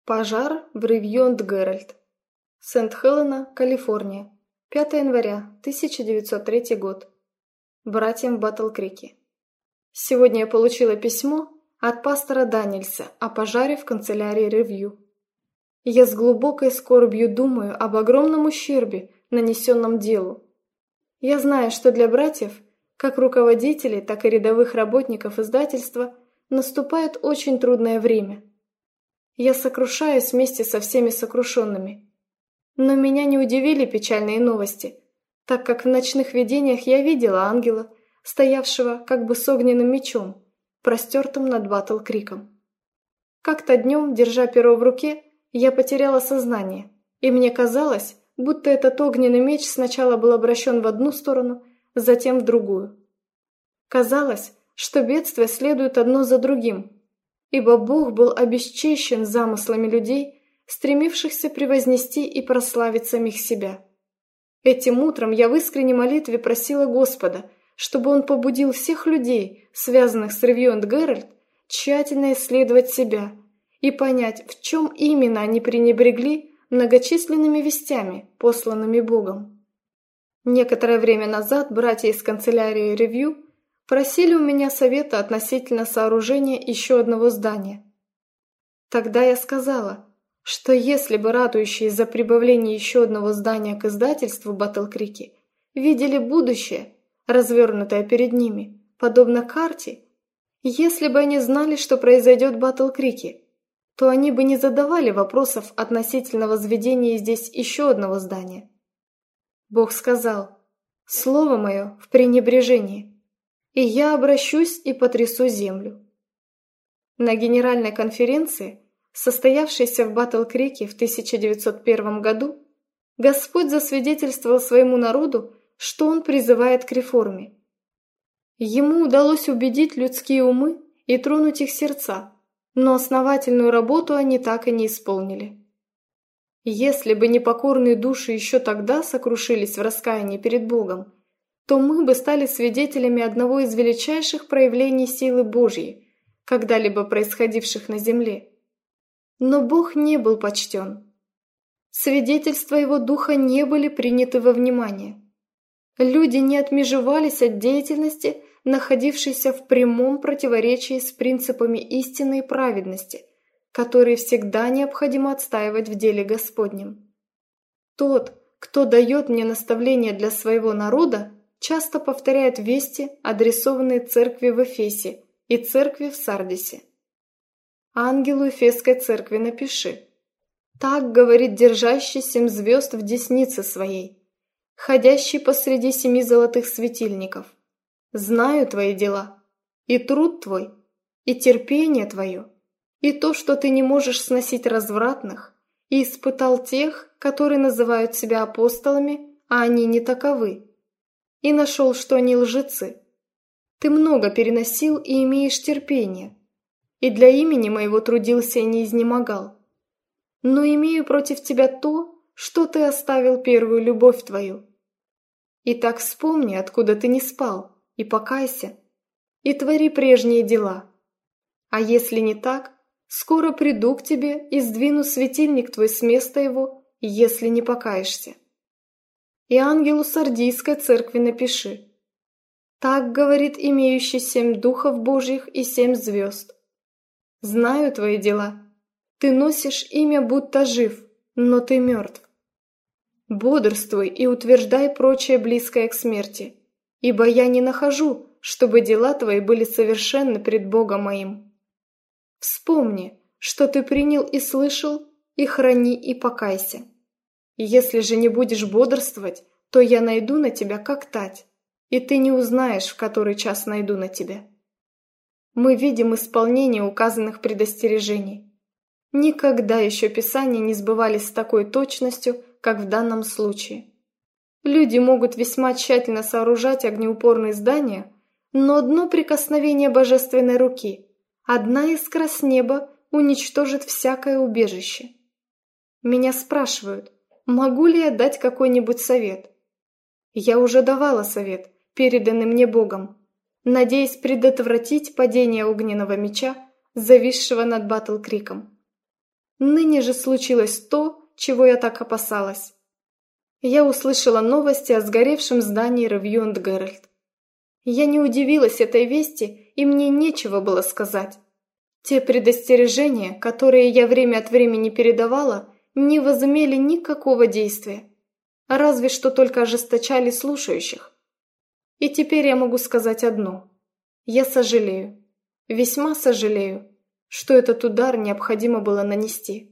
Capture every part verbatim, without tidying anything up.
Пожар в Ривьёнд-Геральт. Сент-Хелена, Калифорния. пятое января тысяча девятьсот третий год. Братьям Батл-Крике. Сегодня я получила письмо от пастора Даниэльса о пожаре в канцелярии Ривью. Я с глубокой скорбью думаю об огромном ущербе, нанесенном делу. Я знаю, что для братьев, как руководителей, так и рядовых работников издательства, наступает очень трудное время. Я сокрушаюсь вместе со всеми сокрушенными. Но меня не удивили печальные новости, так как в ночных видениях я видела ангела, стоявшего как бы с огненным мечом, простертым над Батл-Криком. Как-то днем, держа перо в руке, я потеряла сознание, и мне казалось, будто этот огненный меч сначала был обращен в одну сторону, затем в другую. Казалось, что бедствия следуют одно за другим, ибо Бог был обесчещен замыслами людей, стремившихся превознести и прославить самих себя. Этим утром я в искренней молитве просила Господа, чтобы Он побудил всех людей, связанных с Ривьёнд-Геральт, тщательно исследовать себя и понять, в чем именно они пренебрегли многочисленными вестями, посланными Богом. Некоторое время назад братья из канцелярии Ривью просили у меня совета относительно сооружения еще одного здания. Тогда я сказала, что если бы ратующие за прибавление еще одного здания к издательству Батл-Крике видели будущее, развернутое перед ними, подобно карте, если бы они знали, что произойдет в Батл-Крике, то они бы не задавали вопросов относительно возведения здесь еще одного здания. Бог сказал: «Слово мое в пренебрежении, и я обращусь и потрясу землю». На генеральной конференции, состоявшейся в Батл-Крике в тысяча девятьсот первом году, Господь засвидетельствовал своему народу, что Он призывает к реформе. Ему удалось убедить людские умы и тронуть их сердца, но основательную работу они так и не исполнили. Если бы непокорные души еще тогда сокрушились в раскаянии перед Богом, то мы бы стали свидетелями одного из величайших проявлений силы Божьей, когда-либо происходивших на земле. Но Бог не был почтен. Свидетельства Его Духа не были приняты во внимание. Люди не отмежевались от деятельности, находившейся в прямом противоречии с принципами истины и праведности, которые всегда необходимо отстаивать в деле Господнем. Тот, кто дает мне наставления для своего народа, часто повторяет вести, адресованные церкви в Эфесе и церкви в Сардисе. Ангелу Ефесской церкви напиши: «Так говорит держащий семь звезд в деснице своей, ходящий посреди семи золотых светильников. Знаю твои дела, и труд твой, и терпение твое, и то, что ты не можешь сносить развратных, и испытал тех, которые называют себя апостолами, а они не таковы, и нашел, что они лжецы. Ты много переносил и имеешь терпение, и для имени моего трудился и не изнемогал. Но имею против тебя то, что ты оставил первую любовь твою. Итак, вспомни, откуда ты не спал, и покайся, и твори прежние дела. А если не так, скоро приду к тебе и сдвину светильник твой с места его, если не покаешься». И ангелу Сардийской церкви напиши: «Так говорит имеющий семь духов Божьих и семь звезд. Знаю твои дела. Ты носишь имя, будто жив, но ты мертв. Бодрствуй и утверждай прочее близкое к смерти, ибо я не нахожу, чтобы дела твои были совершенны пред Богом моим. Вспомни, что ты принял и слышал, и храни и покайся. Если же не будешь бодрствовать, то я найду на тебя как тать, и ты не узнаешь, в который час найду на тебя». Мы видим исполнение указанных предостережений. Никогда еще Писания не сбывались с такой точностью, как в данном случае. Люди могут весьма тщательно сооружать огнеупорные здания, но одно прикосновение божественной руки, одна искра с неба уничтожит всякое убежище. Меня спрашивают, могу ли я дать какой-нибудь совет? Я уже давала совет, переданный мне Богом, надеясь предотвратить падение огненного меча, зависшего над Батл-Криком. Ныне же случилось то, чего я так опасалась. Я услышала новости о сгоревшем здании Ревью энд Геральт. Я не удивилась этой вести, и мне нечего было сказать. Те предостережения, которые я время от времени передавала, не возымели никакого действия, разве что только ожесточали слушающих. И теперь я могу сказать одно. Я сожалею, весьма сожалею, что этот удар необходимо было нанести.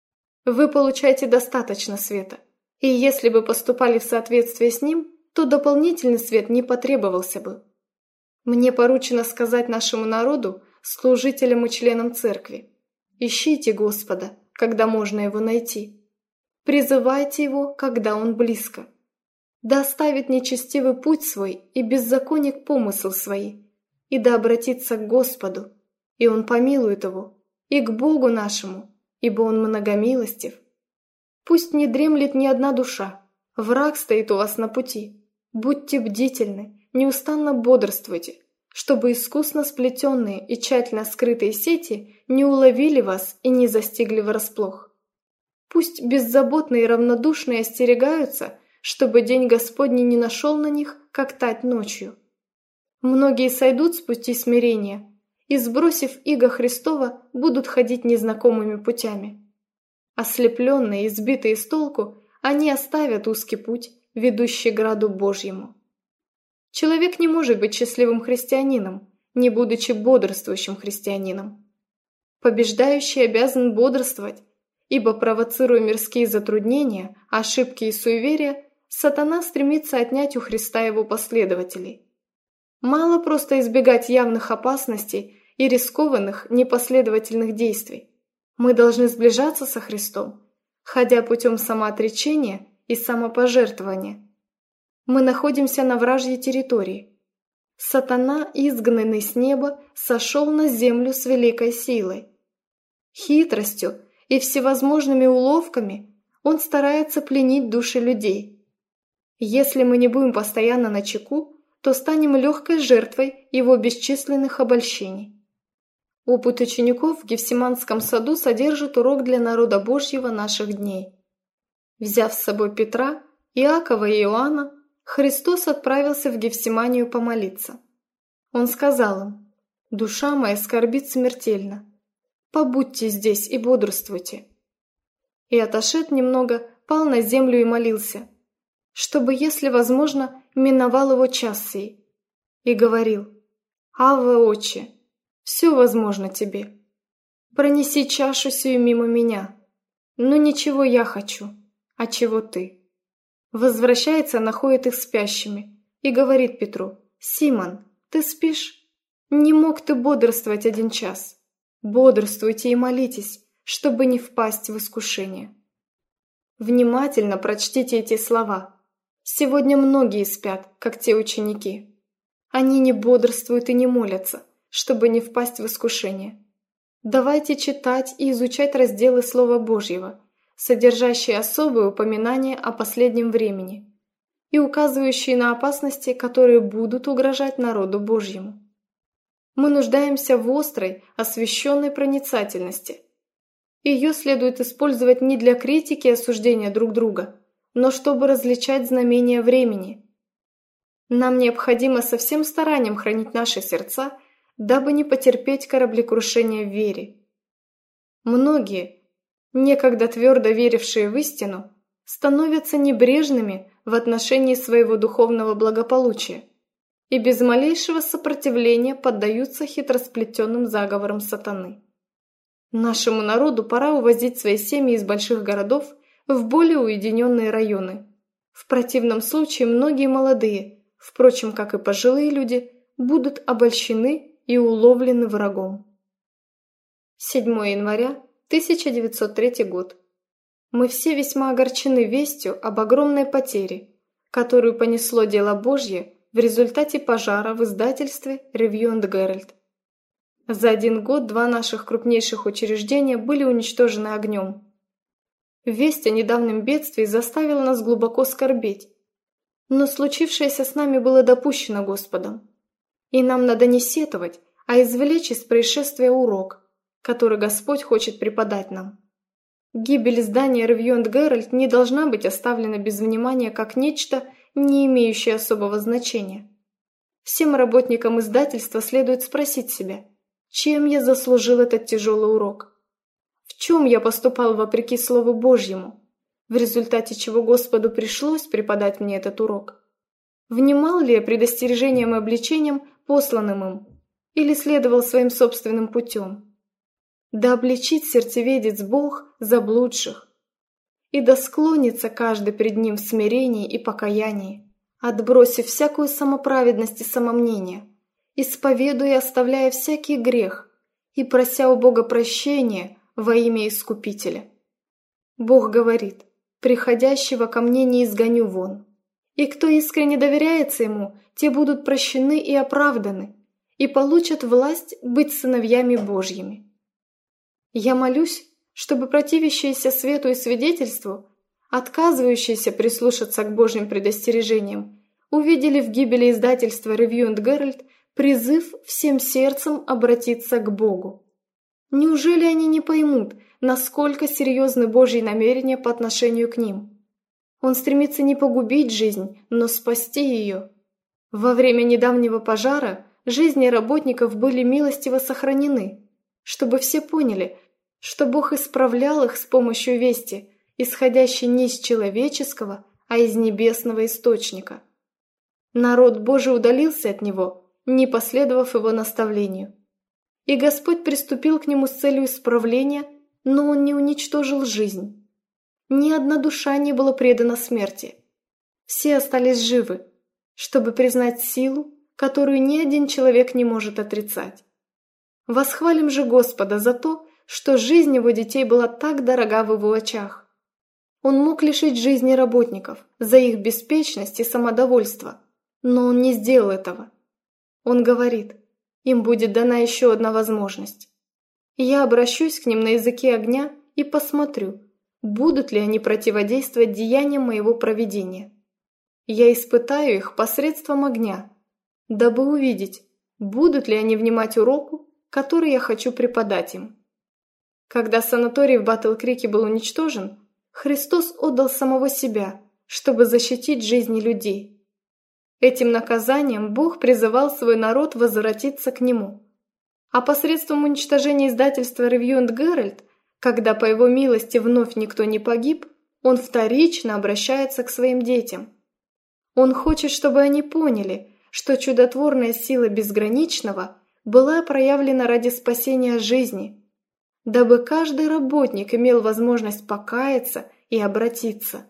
Вы получаете достаточно света, и если бы поступали в соответствии с ним, то дополнительный свет не потребовался бы. Мне поручено сказать нашему народу, служителям и членам церкви: ищите Господа, когда можно его найти. Призывайте его, когда он близко. Да оставит нечестивый путь свой и беззаконник помысл свои, и да обратится к Господу, и он помилует его, и к Богу нашему, ибо он многомилостив. Пусть не дремлет ни одна душа, враг стоит у вас на пути. Будьте бдительны, неустанно бодрствуйте, чтобы искусно сплетенные и тщательно скрытые сети не уловили вас и не застигли врасплох. Пусть беззаботные и равнодушные остерегаются, чтобы день Господний не нашел на них, как тать ночью. Многие сойдут с пути смирения и, сбросив иго Христова, будут ходить незнакомыми путями. Ослепленные и сбитые с толку, они оставят узкий путь, ведущий к граду Божьему. Человек не может быть счастливым христианином, не будучи бодрствующим христианином. Побеждающий обязан бодрствовать, ибо, провоцируя мирские затруднения, ошибки и суеверия, сатана стремится отнять у Христа его последователей. Мало просто избегать явных опасностей и рискованных, непоследовательных действий. Мы должны сближаться со Христом, ходя путем самоотречения и самопожертвования. Мы находимся на вражьей территории. Сатана, изгнанный с неба, сошел на землю с великой силой. Хитростью и всевозможными уловками он старается пленить души людей. Если мы не будем постоянно начеку, то станем легкой жертвой его бесчисленных обольщений. Опыт учеников в Гефсиманском саду содержит урок для народа Божьего наших дней. Взяв с собой Петра, Иакова и Иоанна, Христос отправился в Гефсиманию помолиться. Он сказал им: «Душа моя скорбит смертельно. Побудьте здесь и бодрствуйте». И, отошед немного, пал на землю и молился, чтобы, если возможно, миновал его час сей. И говорил: «Авва, Отче, все возможно тебе. Пронеси чашу сию мимо меня, но не чего я хочу, а чего ты». Возвращается, находит их спящими и говорит Петру: «Симон, ты спишь? Не мог ты бодрствовать один час? Бодрствуйте и молитесь, чтобы не впасть в искушение». Внимательно прочтите эти слова. Сегодня многие спят, как те ученики. Они не бодрствуют и не молятся, чтобы не впасть в искушение. Давайте читать и изучать разделы Слова Божьего, содержащие особые упоминания о последнем времени и указывающие на опасности, которые будут угрожать народу Божьему. Мы нуждаемся в острой, освященной проницательности. Ее следует использовать не для критики и осуждения друг друга, но чтобы различать знамения времени. Нам необходимо со всем старанием хранить наши сердца, дабы не потерпеть кораблекрушения в вере. Многие, некогда твердо верившие в истину, становятся небрежными в отношении своего духовного благополучия и без малейшего сопротивления поддаются хитросплетенным заговорам сатаны. Нашему народу пора увозить свои семьи из больших городов в более уединенные районы. В противном случае многие молодые, впрочем, как и пожилые люди, будут обольщены и уловлены врагом. седьмого января тысяча девятьсот третий год. Мы все весьма огорчены вестью об огромной потере, которую понесло дело Божье в результате пожара в издательстве Ревью энд Геральт. За один год два наших крупнейших учреждения были уничтожены огнем. Весть о недавнем бедствии заставила нас глубоко скорбеть, но случившееся с нами было допущено Господом, и нам надо не сетовать, а извлечь из происшествия урок, который Господь хочет преподать нам. Гибель здания Ревью энд Геральт не должна быть оставлена без внимания как нечто, не имеющее особого значения. Всем работникам издательства следует спросить себя, чем я заслужил этот тяжелый урок? В чем я поступал вопреки Слову Божьему, в результате чего Господу пришлось преподать мне этот урок? Внимал ли я предостережениям и обличениям, посланным им, или следовал своим собственным путем? Да обличит сердцеведец Бог заблудших, и да склонится каждый пред Ним в смирении и покаянии, отбросив всякую самоправедность и самомнение, исповедуя и оставляя всякий грех, и прося у Бога прощения во имя Искупителя. Бог говорит: «Приходящего ко мне не изгоню вон». И кто искренне доверяется Ему, те будут прощены и оправданы, и получат власть быть сыновьями Божьими. Я молюсь, чтобы противящиеся свету и свидетельству, отказывающиеся прислушаться к Божьим предостережениям, увидели в гибели издательства Ревью энд Геральт призыв всем сердцем обратиться к Богу. Неужели они не поймут, насколько серьезны Божьи намерения по отношению к ним? Он стремится не погубить жизнь, но спасти ее. Во время недавнего пожара жизни работников были милостиво сохранены, чтобы все поняли, что Бог исправлял их с помощью вести, исходящей не из человеческого, а из небесного источника. Народ Божий удалился от него, не последовав его наставлению. И Господь приступил к нему с целью исправления, но Он не уничтожил жизнь. Ни одна душа не была предана смерти. Все остались живы, чтобы признать силу, которую ни один человек не может отрицать. Восхвалим же Господа за то, что жизнь Его детей была так дорога в Его очах. Он мог лишить жизни работников за их беспечность и самодовольство, но Он не сделал этого. Он говорит: им будет дана еще одна возможность. Я обращусь к ним на языке огня и посмотрю, будут ли они противодействовать деяниям моего провидения. Я испытаю их посредством огня, дабы увидеть, будут ли они внимать уроку, который я хочу преподать им. Когда санаторий в Батл-Крике был уничтожен, Христос отдал самого себя, чтобы защитить жизни людей. Этим наказанием Бог призывал свой народ возвратиться к Нему. А посредством уничтожения издательства Ревью энд Геральт, когда по Его милости вновь никто не погиб, Он вторично обращается к своим детям. Он хочет, чтобы они поняли, что чудотворная сила безграничного была проявлена ради спасения жизни, дабы каждый работник имел возможность покаяться и обратиться.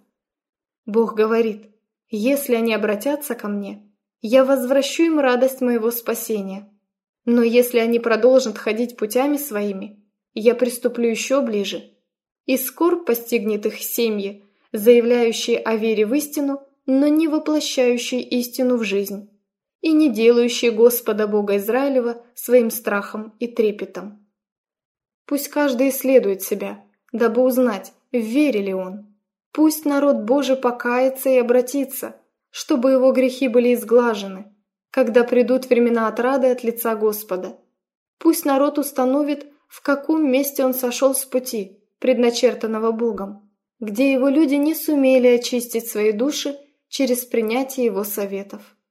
Бог говорит: если они обратятся ко мне, я возвращу им радость моего спасения. Но если они продолжат ходить путями своими, я приступлю еще ближе, и скорбь постигнет их семьи, заявляющие о вере в истину, но не воплощающие истину в жизнь, и не делающие Господа Бога Израилева своим страхом и трепетом. Пусть каждый исследует себя, дабы узнать, в вере ли он. Пусть народ Божий покается и обратится, чтобы его грехи были изглажены, когда придут времена отрады от лица Господа. Пусть народ установит, в каком месте он сошел с пути, предначертанного Богом, где его люди не сумели очистить свои души через принятие его советов.